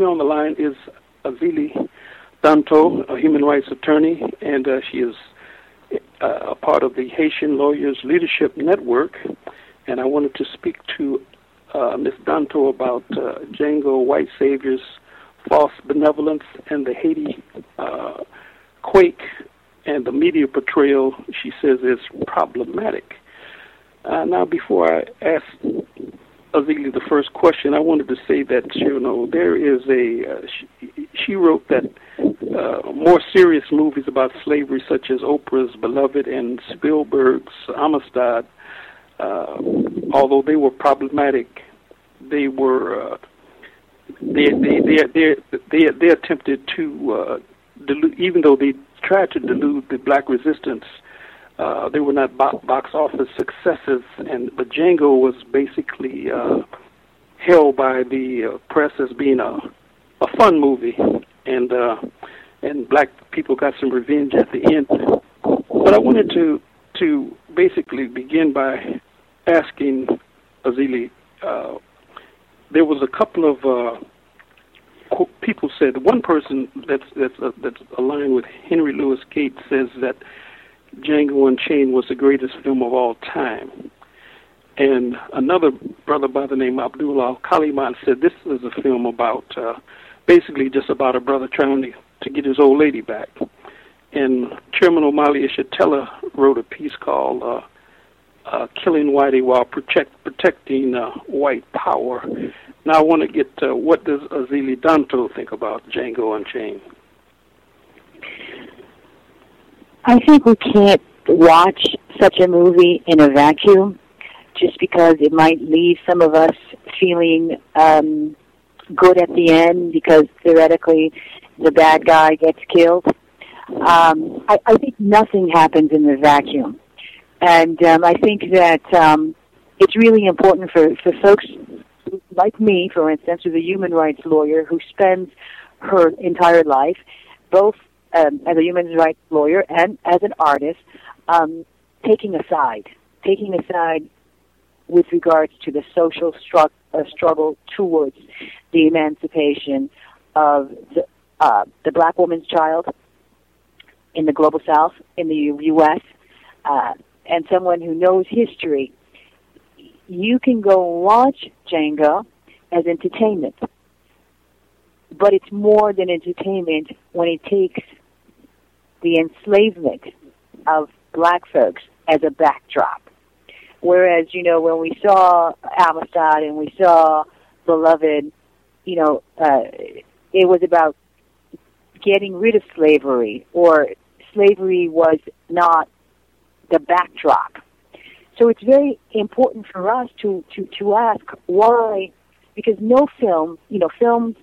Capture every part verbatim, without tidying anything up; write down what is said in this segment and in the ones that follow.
me on the line is Azili Danto, a human rights attorney, and uh, she is uh, a part of the Haitian Lawyers Leadership Network. And I wanted to speak to uh, Miz Danto about uh, Django White Savior's false benevolence and the Haiti uh, quake and the media portrayal, she says, is problematic. Uh, now, before I ask Azili the first question, I wanted to say that, you know, there is a, uh, she, she wrote that uh, more serious movies about slavery, such as Oprah's Beloved and Spielberg's Amistad, uh, although they were problematic, they were, uh, they, they, they, they, they, they attempted to, uh, delude, even though they tried to delude the black resistance, Uh, they were not bo- box office successes, and but Django was basically uh, held by the uh, press as being a, a fun movie, and uh, and black people got some revenge at the end. But I wanted to to basically begin by asking Azili. Uh, there was a couple of uh, people said one person that's that's uh, that's aligned with Henry Louis Gates says that Django Unchained was the greatest film of all time. And another brother by the name of Abdullah Kaliman said this is a film about, uh, basically just about a brother trying to, to get his old lady back. And Chairman Omali Ishatella wrote a piece called uh, uh, Killing Whitey While Protect, Protecting uh, White Power. Now I want to get, uh, what does Azili Danto think about Django Unchained? I think we can't watch such a movie in a vacuum just because it might leave some of us feeling um, good at the end because theoretically the bad guy gets killed. Um, I, I think nothing happens in the vacuum. And um, I think that um, it's really important for, for folks like me, for instance, who's a human rights lawyer who spends her entire life both Um, as a human rights lawyer and as an artist, um, taking a side, taking a side with regards to the social stru- uh, struggle towards the emancipation of the, uh, the black woman's child in the global South, in the U S, uh, and someone who knows history. You can go watch Django as entertainment, but it's more than entertainment when it takes the enslavement of black folks as a backdrop. Whereas, you know, when we saw Amistad and we saw Beloved, you know, uh, it was about getting rid of slavery, or slavery was not the backdrop. So it's very important for us to, to, to ask why, because no film, you know, films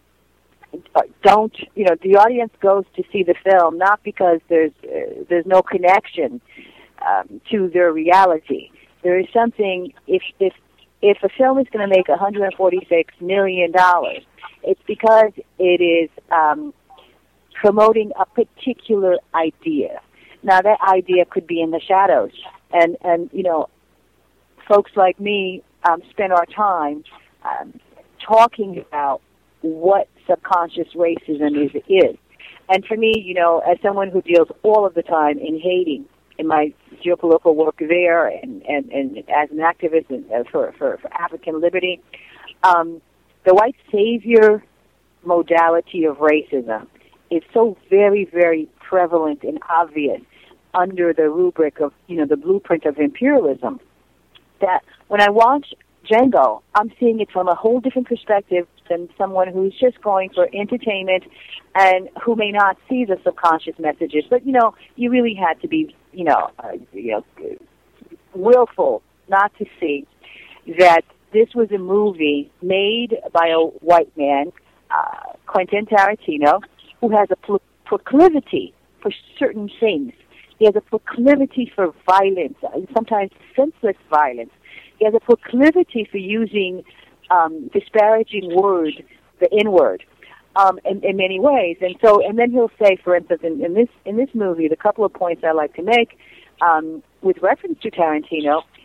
don't, you know, the audience goes to see the film not because there's uh, there's no connection um, to their reality. There is something, if if if a film is going to make one hundred forty-six million dollars, it's because it is um, promoting a particular idea. Now that idea could be in the shadows, and and you know, folks like me um, spend our time um, talking about what subconscious racism is, is. And for me, you know, as someone who deals all of the time in Haiti, in my geopolitical work there, and, and, and as an activist and, uh, for, for, for African liberty, um, the white savior modality of racism is so very, very prevalent and obvious under the rubric of, you know, the blueprint of imperialism, that when I watch Django, I'm seeing it from a whole different perspective than someone who's just going for entertainment and who may not see the subconscious messages. But, you know, you really had to be, you know, uh, you know, willful not to see that this was a movie made by a white man, uh, Quentin Tarantino, who has a pro- proclivity for certain things. He has a proclivity for violence, sometimes senseless violence. He has a proclivity for using um, disparaging word, the N-word, um, in, in many ways. And so, and then he'll say, for instance, in, in this in this movie, the couple of points I like to make um, with reference to Tarantino,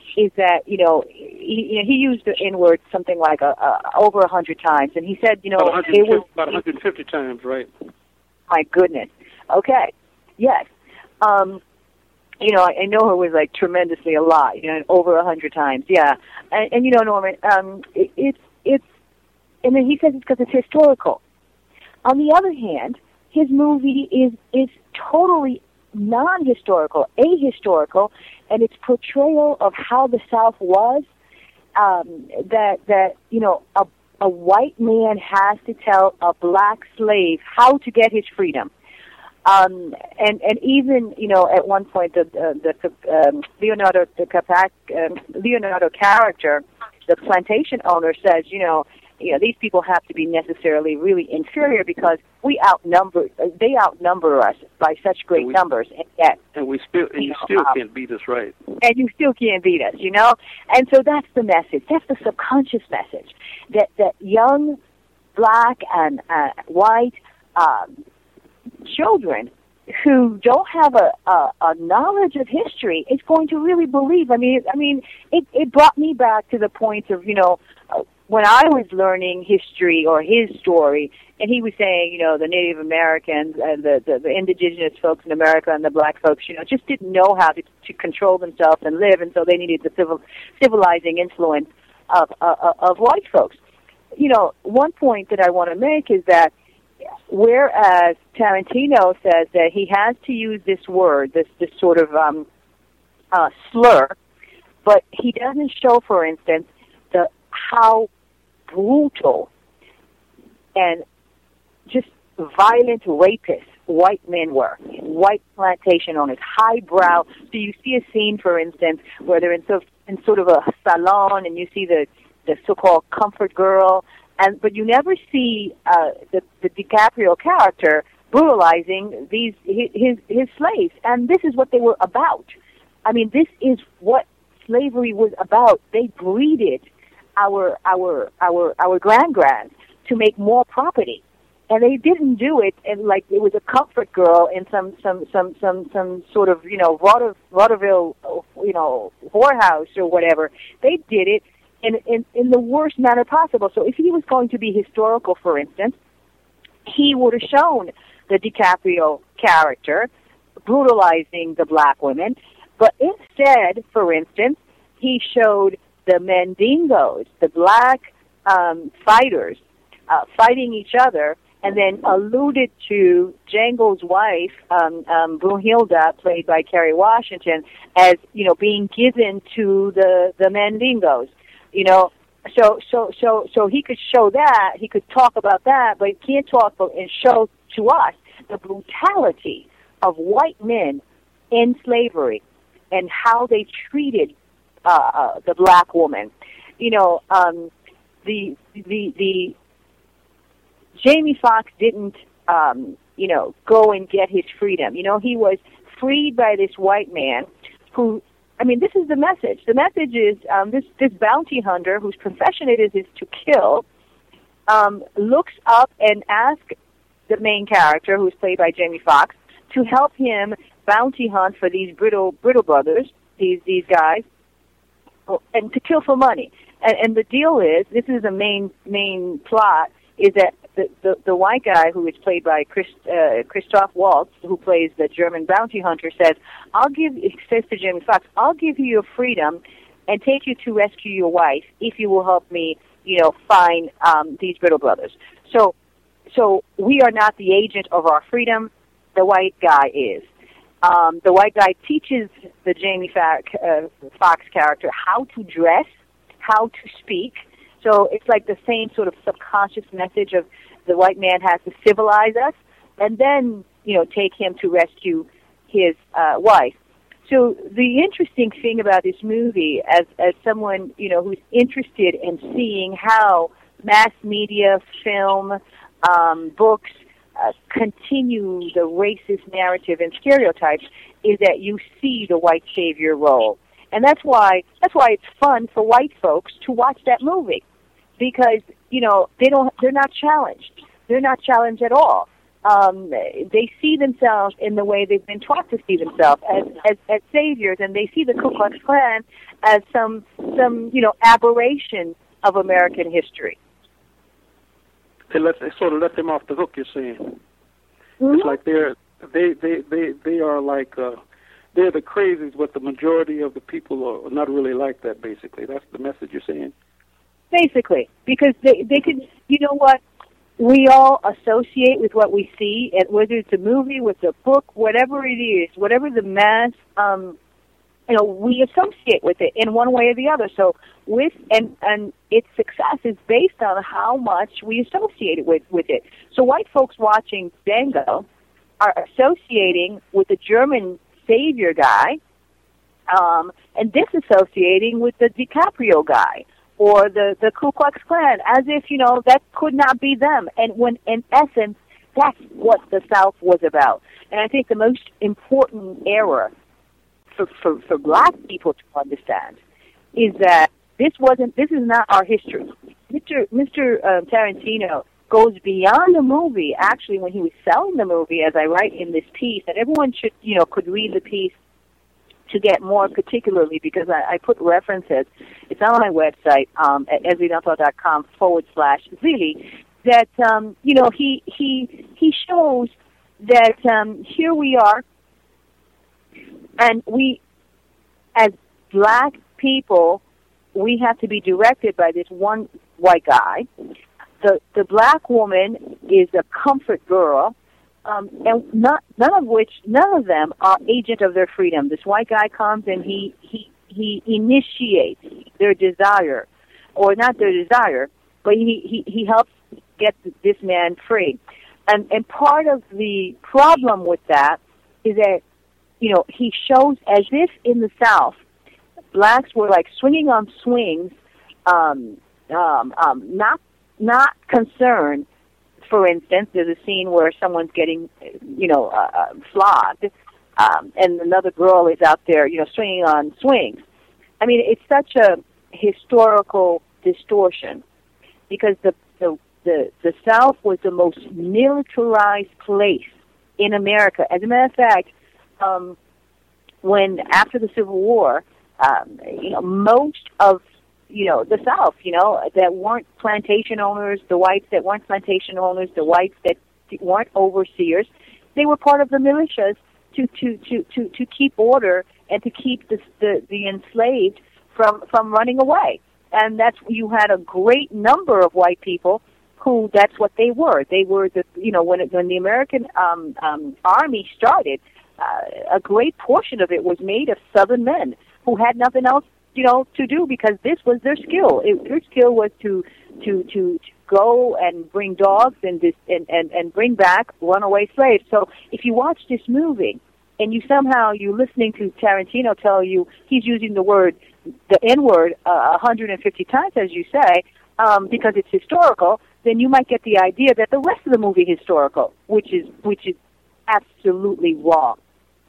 is that, you know, he, you know, he used the N-word something like a, a, over a hundred times, and he said, you know, about it was about one hundred fifty times, right? My goodness. Okay. Yes. Um, you know, I, I know it was like tremendously a lot, you know, over a hundred times. Yeah. And, and you know, Norman, um, it, it's, it's, and then he says it's because it's historical. On the other hand, his movie is, is totally non-historical, ahistorical, and its portrayal of how the South was, um, that, that, you know, a, a white man has to tell a black slave how to get his freedom. Um, and, and even, you know, at one point, the, the, the um, Leonardo, the Capac, um, Leonardo character, the plantation owner says, you know, you know, these people have to be necessarily really inferior because we outnumber, they outnumber us by such great and we, numbers, and yet, and we still, and you, you know, still um, can't beat us, right? And you still can't beat us, you know. And so that's the message. That's the subconscious message that that young black and uh, white um, children who don't have a, a, a knowledge of history is going to really believe. I mean, I mean, it, it brought me back to the point of, you know, uh, when I was learning history or his story, and he was saying, you know, the Native Americans and the, the, the indigenous folks in America and the black folks, you know, just didn't know how to, to control themselves and live, and so they needed the civil, civilizing influence of, uh, of white folks. You know, one point that I want to make is that whereas Tarantino says that he has to use this word, this, this sort of um, uh, slur, but he doesn't show, for instance, the how brutal and just violent rapists white men were, white plantation owners, highbrow. So you see a scene, for instance, where they're in sort of, in sort of a salon, and you see the, the so-called comfort girl, and but you never see uh, the, the DiCaprio character brutalizing these his his slaves, and this is what they were about. I mean, this is what slavery was about. They breeded our our our our grand-grands to make more property, and they didn't do it and like it was a comfort girl in some some some some some sort of, you know, vaudeville, you know, whorehouse or whatever. They did it in, in in the worst manner possible. So if he was going to be historical, for instance, he would have shown the DiCaprio character brutalizing the black women, but instead, for instance, he showed the Mandingos, the black um, fighters, uh, fighting each other, and then alluded to Django's wife, um, um, Brunhilde, played by Kerry Washington, as, you know, being given to the the Mandingos. You know, so so so so he could show that, he could talk about that, but he can't talk and show to us the brutality of white men in slavery and how they treated uh, the black woman. You know, um, the the the Jamie Foxx didn't, um, you know, go and get his freedom. You know, he was freed by this white man who, I mean, this is the message. The message is um, this, this bounty hunter whose profession it is, is to kill, um, looks up and asks the main character, who's played by Jamie Foxx, to help him bounty hunt for these brittle, brittle brothers, these, these guys, and to kill for money. And, and the deal is, this is the main, main plot, is that the, the, the white guy who is played by Chris, uh, Christoph Waltz, who plays the German bounty hunter, says, I'll give, he says to Jamie Foxx, I'll give you your freedom and take you to rescue your wife if you will help me, you know, find um, these brittle brothers. So, so we are not the agent of our freedom. The white guy is. Um, the white guy teaches the Jamie Foxx, uh, Foxx character how to dress, how to speak. So it's like the same sort of subconscious message of the white man has to civilize us and then, you know, take him to rescue his uh, wife. So the interesting thing about this movie, as as someone, you know, who's interested in seeing how mass media, film, um, books uh, continue the racist narrative and stereotypes, is that you see the white savior role. And that's why that's why it's fun for white folks to watch that movie, because, you know, they don't they're not challenged. They're not challenged at all. um, they see themselves in the way they've been taught to see themselves, as, as, as saviors, and they see the Ku Klux Klan as some, some you know, aberration of American history. They let they sort of let them off the hook. You're saying Mm-hmm. it's like they're they they they they are like uh, they're the crazies, but the majority of the people are not really like that. Basically, that's the message you're saying. Basically, because they they could, you know what, we all associate with what we see, and whether it's a movie, with a book, whatever it is, whatever the mass, um, you know, we associate with it in one way or the other. So with and and its success is based on how much we associate it with with it. So white folks watching Django are associating with the German savior guy, um, and disassociating with the DiCaprio guy or the the Ku Klux Klan, as if, you know, that could not be them. And when in essence, that's what the South was about. And I think the most important error for for, for black people to understand is that this wasn't this is not our history. Mister Mister Uh, Tarantino goes beyond the movie. Actually, when he was selling the movie, as I write in this piece, and everyone should, you know, could read the piece to get more particularly, because I, I put references. It's on my website, um, at esridanto.com forward slash Zili, that, um, you know, he, he, he shows that um, here we are, and we, as black people, we have to be directed by this one white guy. The the black woman is a comfort girl, um, and not none of which none of them are agent of their freedom. This white guy comes and he he he initiates their desire, or not their desire, but he he, he helps get this man free. And and part of the problem with that is that, you know, he shows as if in the South, blacks were like swinging on swings, um, um, um, not not concerned. For instance, there's a scene where someone's getting, you know, uh, uh, flogged, um, and another girl is out there, you know, swinging on swings. I mean, it's such a historical distortion, because the the the, the South was the most militarized place in America. As a matter of fact, um, when after the Civil War, um, you know, most of you know, the South, you know, that weren't plantation owners, the whites that weren't plantation owners, the whites that weren't overseers, they were part of the militias to, to, to, to, to keep order and to keep the, the, the enslaved from, from running away. And that's, you had a great number of white people who that's what they were. They were the, you know, when, it, when the American um, um, Army started, uh, a great portion of it was made of Southern men who had nothing else, you know, to do, because this was their skill. It, their skill was to, to to to go and bring dogs and this and, and, and bring back runaway slaves. So if you watch this movie and you somehow you're listening to Tarantino tell you he's using the word, the N word, uh, one hundred fifty times, as you say, um, because it's historical, then you might get the idea that the rest of the movie is historical, which is which is absolutely wrong.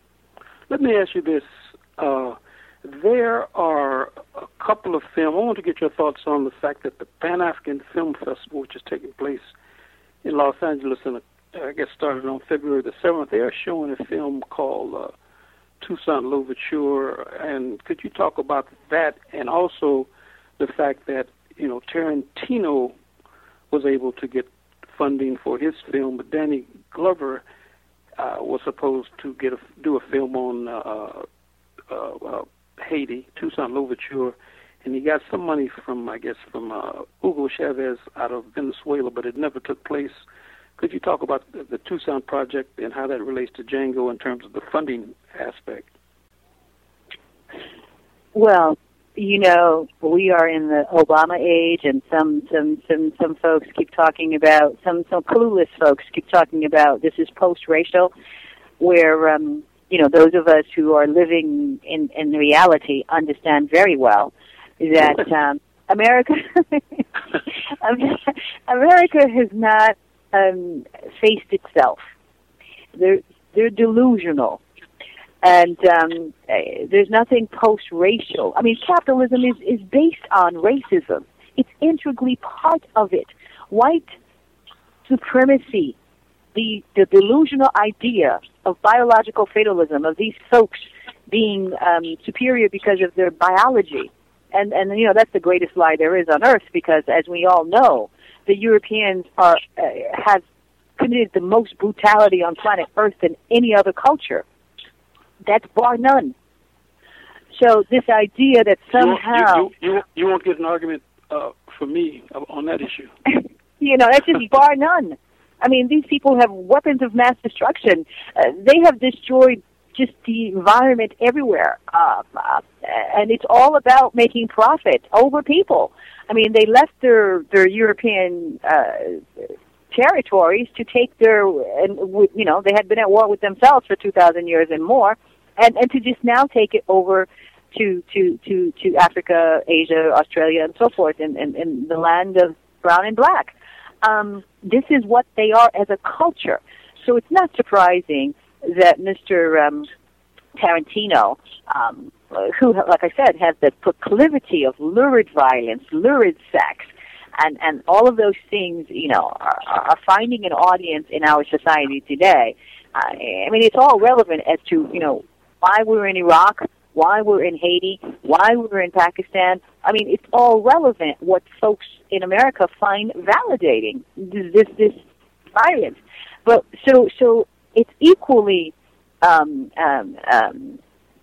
Let me ask you this. Uh, There are a couple of films. I want to get your thoughts on the fact that the Pan-African Film Festival, which is taking place in Los Angeles, and I guess started on February the seventh, they are showing a film called uh, Toussaint Louverture. And could you talk about that, and also the fact that, you know, Tarantino was able to get funding for his film, but Danny Glover uh, was supposed to get a, do a film on uh, uh, uh, Haiti, Toussaint Louverture, and he got some money from, I guess, from uh, Hugo Chavez out of Venezuela, but it never took place. Could you talk about the, the Toussaint project and how that relates to Django in terms of the funding aspect? Well, you know, we are in the Obama age, and some some some, some folks keep talking about, some, some clueless folks keep talking about this is post-racial, where um, you know, those of us who are living in, in reality understand very well that um, America America has not um, faced itself. They're they're delusional, and um, there's nothing post-racial. I mean, capitalism is, is based on racism. It's integrally part of it. White supremacy the, the delusional idea of biological fatalism, of these folks being um, superior because of their biology. And, and, you know, that's the greatest lie there is on Earth, because, as we all know, the Europeans are uh, have committed the most brutality on planet Earth than any other culture. That's bar none. So this idea that somehow... You, you, you, you won't get an argument uh, from me on that issue. You know, that's just bar none. I mean, these people have weapons of mass destruction. Uh, they have destroyed just the environment everywhere. Uh, uh, and it's all about making profit over people. I mean, they left their, their European uh, territories to take their, and you know, they had been at war with themselves for two thousand years and more, and, and to just now take it over to, to, to, to Africa, Asia, Australia, and so forth, in, in, in the land of brown and black. Um, this is what they are as a culture. So it's not surprising that Mister Um, Tarantino, um, who, like I said, has the proclivity of lurid violence, lurid sex, and, and all of those things, you know, are, are finding an audience in our society today. Uh, I mean, it's all relevant as to, you know, why we're in Iraq, why we're in Haiti, why we're in Pakistan. I mean, it's all relevant what folks in America find validating, this this violence. But so so it's equally um, um, um,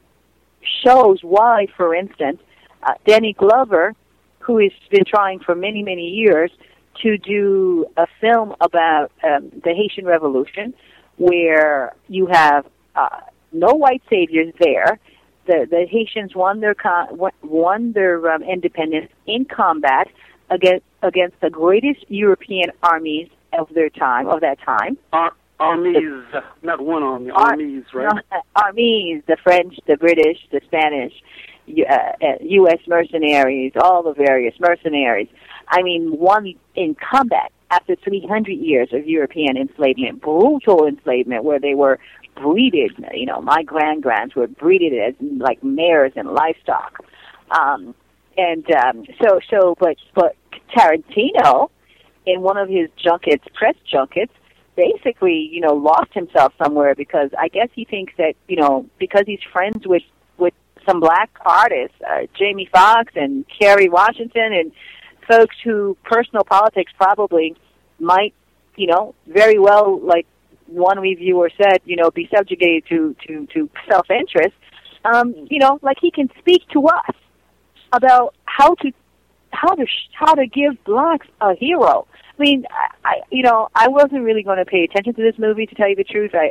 shows why, for instance, uh, Danny Glover, who has been trying for many, many years to do a film about um, the Haitian Revolution, where you have uh, no white saviors there. The, the Haitians won their con- won their um, independence in combat against against the greatest European armies of their time of that time. Ar- armies, the, not one army, ar- armies, right? No, armies, the French, the British, the Spanish, uh, U S mercenaries, all the various mercenaries. I mean, won in combat after three hundred years of European enslavement, brutal enslavement, where they were breeded. You know, my grand-grands were breeded as like mares and livestock. Um, and um, so, so, but, but Tarantino, in one of his junkets, press junkets, basically, you know, lost himself somewhere, because I guess he thinks that, you know, because he's friends with, with some black artists, uh, Jamie Foxx and Kerry Washington, and folks who personal politics probably might, you know, very well, like one reviewer said, you know, be subjugated to, to, to self-interest, um, you know, like he can speak to us about how to how to how to give blacks a hero. I mean, I, I you know, I wasn't really going to pay attention to this movie, to tell you the truth. I,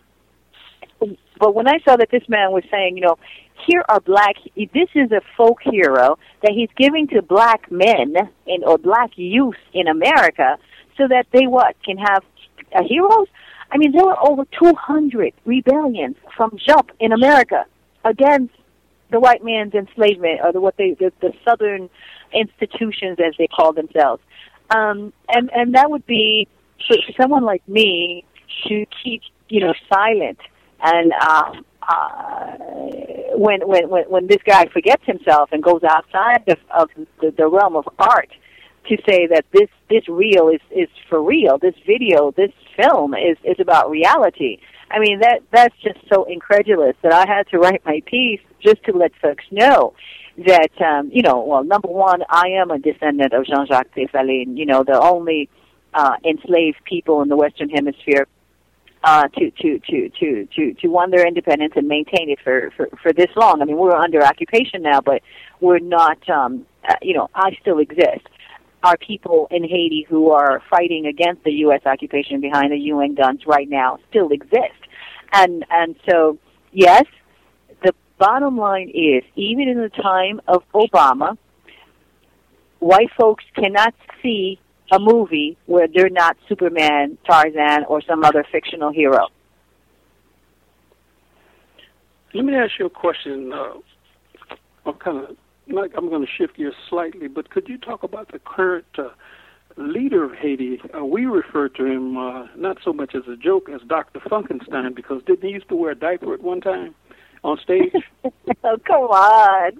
I but when I saw that this man was saying, you know, here are black, this is a folk hero that he's giving to black men in, or black youth in America, so that they what can have uh, heroes. I mean, there were over two hundred rebellions from jump in America against the white man's enslavement, or the, what they the, the Southern institutions, as they call themselves. Um, and and that would be for someone like me to keep, you know, silent. And uh, uh, when when when when this guy forgets himself and goes outside of, of the, the realm of art to say that this this reel is is for real, this video, this film is is about reality. I mean, that that's just so incredulous that I had to write my piece just to let folks know that, um, you know, well, number one, I am a descendant of Jean-Jacques Dessalines, you know, the only uh, enslaved people in the Western Hemisphere uh, to, to, to, to, to, to won their independence and maintain it for, for, for this long. I mean, we're under occupation now, but we're not, um, uh, you know, I still exist. Are people in Haiti who are fighting against the U S occupation behind the U N guns right now still exist. And and so, yes, the bottom line is, even in the time of Obama, white folks cannot see a movie where they're not Superman, Tarzan, or some other fictional hero. Let me ask you a question. Uh, I'm kind of I'm going to shift gears slightly, but could you talk about the current uh, leader of Haiti? Uh, we refer to him uh, not so much as a joke as Doctor Funkenstein, because didn't he used to wear a diaper at one time on stage? Oh, come on.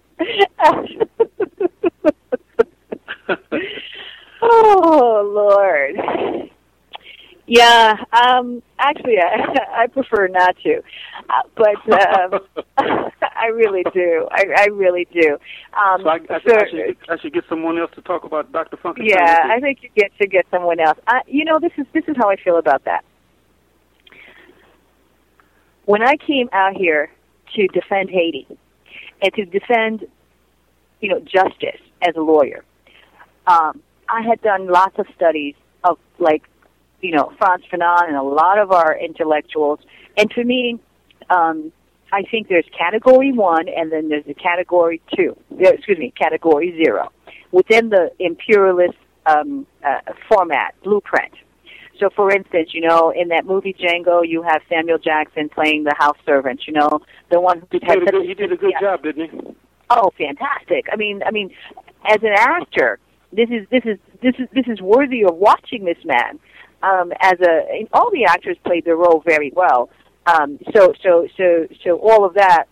Oh, Lord. Yeah, um, actually, I, I prefer not to, uh, but um, I really do. I, I really do. Um, so I, I, so, I, should, I should get someone else to talk about Doctor Funkenstein. Yeah, I think you get to get someone else. I, you know, this is this is how I feel about that. When I came out here to defend Haiti and to defend, you know, justice as a lawyer, um, I had done lots of studies of, like, you know, Frantz Fanon and a lot of our intellectuals. And for me, um, I think there's category one and then there's a category two, excuse me, category zero, within the imperialist um, uh, format, blueprint. So, for instance, you know, in that movie Django, you have Samuel Jackson playing the house servant, you know, the one who he did a good, he did a good yeah. job, didn't he? Oh, fantastic. I mean, I mean, as an actor, this is this is this is this is worthy of watching this man. Um, as a, all the actors played their role very well. Um, so, so, so, so all of that.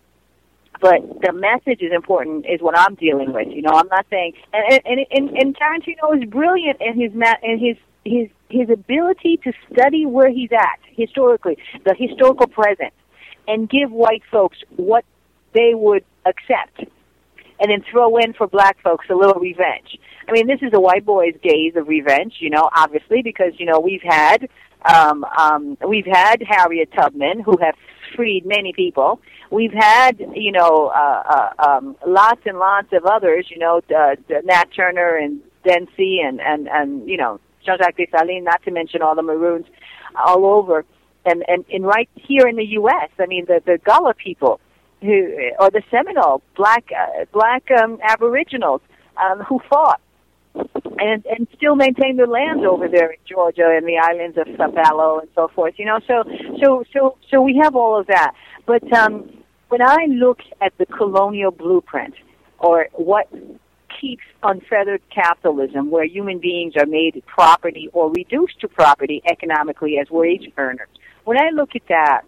But the message is important. Is what I'm dealing with. You know, I'm not saying. And and and, and Tarantino is brilliant in his ma- in his his his ability to study where he's at historically, the historical present, and give white folks what they would accept, and then throw in for black folks a little revenge. I mean, this is a white boy's gaze of revenge, you know, obviously, because, you know, we've had um, um, we've had Harriet Tubman, who have freed many people. We've had, you know, uh, uh, um, lots and lots of others, you know, uh, Nat Turner and Dempsey and, and, and, you know, Jean-Jacques Dessalines, not to mention all the Maroons all over. And, and, and right here in the U S, I mean, the, the Gullah people, who, or the Seminole, black, uh, black um, Aboriginals um, who fought and and still maintain their lands over there in Georgia and the islands of Sapalo and so forth. You know, so so so so we have all of that. But um, when I look at the colonial blueprint, or what keeps unfeathered capitalism, where human beings are made property or reduced to property economically as wage earners, when I look at that,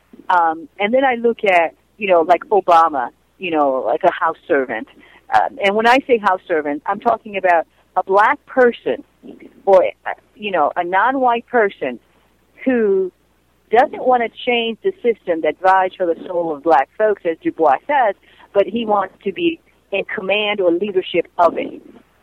um, and then I look at, you know, like Obama, you know, like a house servant. Um, and when I say house servant, I'm talking about a black person or, you know, a non-white person who doesn't want to change the system that vies for the soul of black folks, as Du Bois says, but he wants to be in command or leadership of it.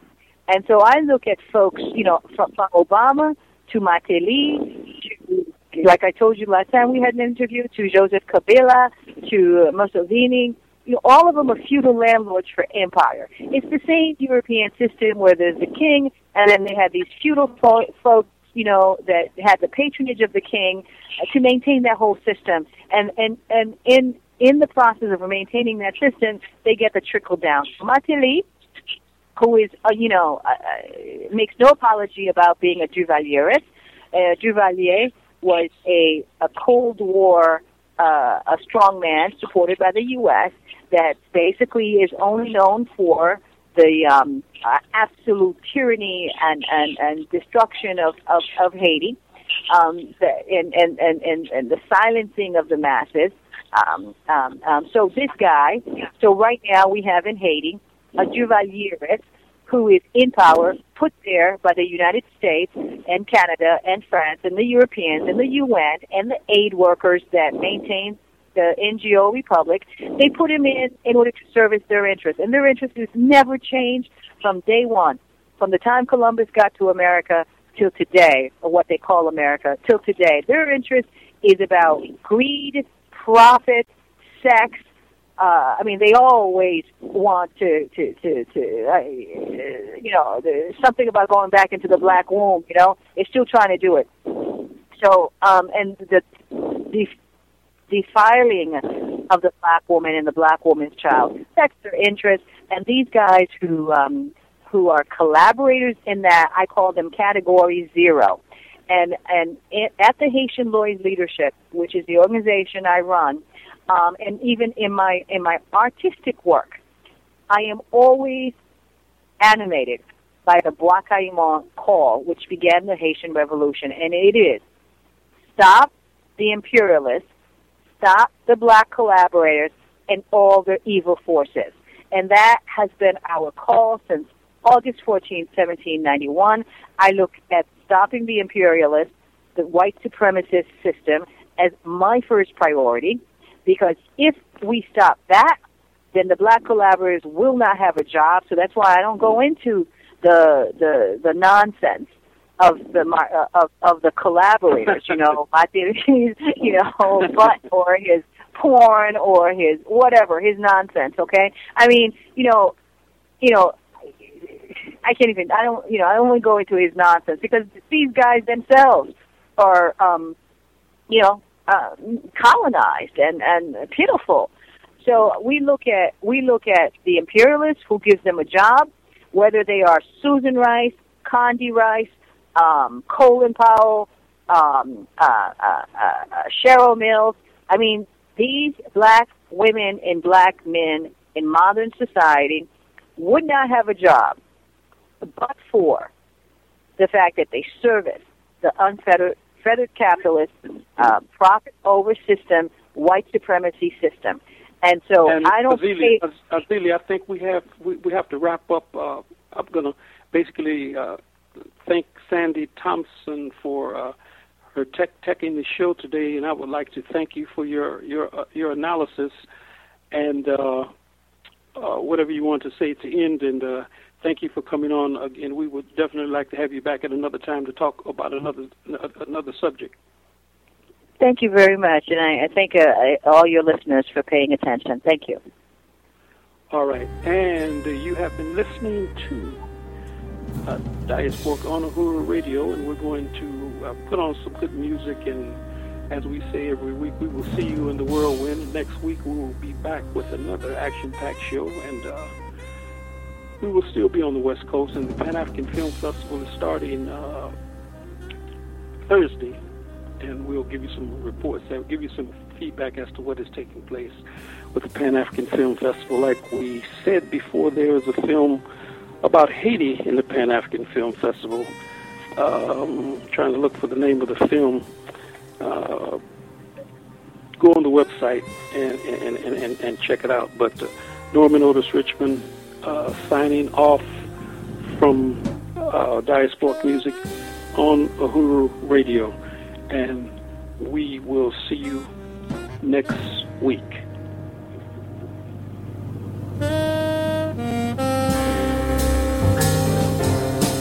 And so I look at folks, you know, from, from Obama to Mateli, to, like I told you last time we had an interview, to Joseph Kabila, to Mussolini. You know, all of them are feudal landlords for empire. It's the same European system where there's the king, and then they have these feudal fo- folks, you know, that had the patronage of the king uh, to maintain that whole system. And and and in in the process of maintaining that system, they get the trickle down. Mateli, who is, uh, you know, uh, makes no apology about being a Duvalierist. Uh, Duvalier was a a Cold War uh, a strong man supported by the U S that basically is only known for the um, uh, absolute tyranny and, and, and destruction of, of, of Haiti, um, the, and, and, and, and, and the silencing of the masses. Um, um, um, so this guy, so right now we have in Haiti a Duvalierist who is in power, put there by the United States and Canada and France and the Europeans and the U N and the aid workers that maintain the N G O republic. They put him in in order to service their interests. And their interest has never changed from day one, from the time Columbus got to America till today, or what they call America, till today. Their interest is about greed, profit, sex. Uh, I mean, they always want to, to, to, to uh, you know, there's something about going back into the black womb, you know. They're still trying to do it. So, um, and the, the defiling of the black woman and the black woman's child, that's their interest. And these guys who, um, who are collaborators in that, I call them category zero. And, and it, at the Haitian Lawyers Leadership, which is the organization I run, Um, and even in my in my artistic work, I am always animated by the Bois Caïman call, which began the Haitian Revolution, and it is, stop the imperialists, stop the black collaborators, and all their evil forces. And that has been our call since August fourteenth, seventeen ninety-one. I look at stopping the imperialists, the white supremacist system as my first priority, because if we stop that, then the black collaborators will not have a job. So that's why I don't go into the the, the nonsense of the uh, of of the collaborators. You know, my theories, you know, butt or his porn or his whatever, his nonsense. Okay, I mean, you know, you know. I can't even, I don't, you know, I only go into his nonsense because these guys themselves are, um, you know, uh, colonized and, and pitiful. So we look at, we look at the imperialists who gives them a job, whether they are Susan Rice, Condi Rice, um, Colin Powell, um, uh, uh, uh, Cheryl Mills. I mean, these black women and black men in modern society would not have a job but for the fact that they service the unfettered fettered capitalist uh, profit over system, white supremacy system. And so and I don't Azili, think... Azili, I think we have we, we have to wrap up. Uh, I'm going to basically uh, thank Sandy Thompson for uh, her tech teching the show today, and I would like to thank you for your your uh, your analysis and uh, uh, whatever you want to say to end. And uh, thank you for coming on again. We would definitely like to have you back at another time to talk about another another subject. Thank you very much, and I, I thank uh, all your listeners for paying attention. Thank you. All right, and uh, you have been listening to uh, Diasporic on Uhuru Radio, and we're going to uh, put on some good music, and as we say every week, we will see you in the whirlwind. Next week, we will be back with another action-packed show, and uh, we will still be on the West Coast, and the Pan-African Film Festival is starting uh, Thursday, and we'll give you some reports, and give you some feedback as to what is taking place with the Pan-African Film Festival. Like we said before, there is a film about Haiti in the Pan-African Film Festival. Um, trying to look for the name of the film. Uh, go on the website and, and, and, and, and check it out. But uh, Norman Otis Richmond uh, signing off from uh, Diasporic Music on Uhuru Radio. And we will see you next week.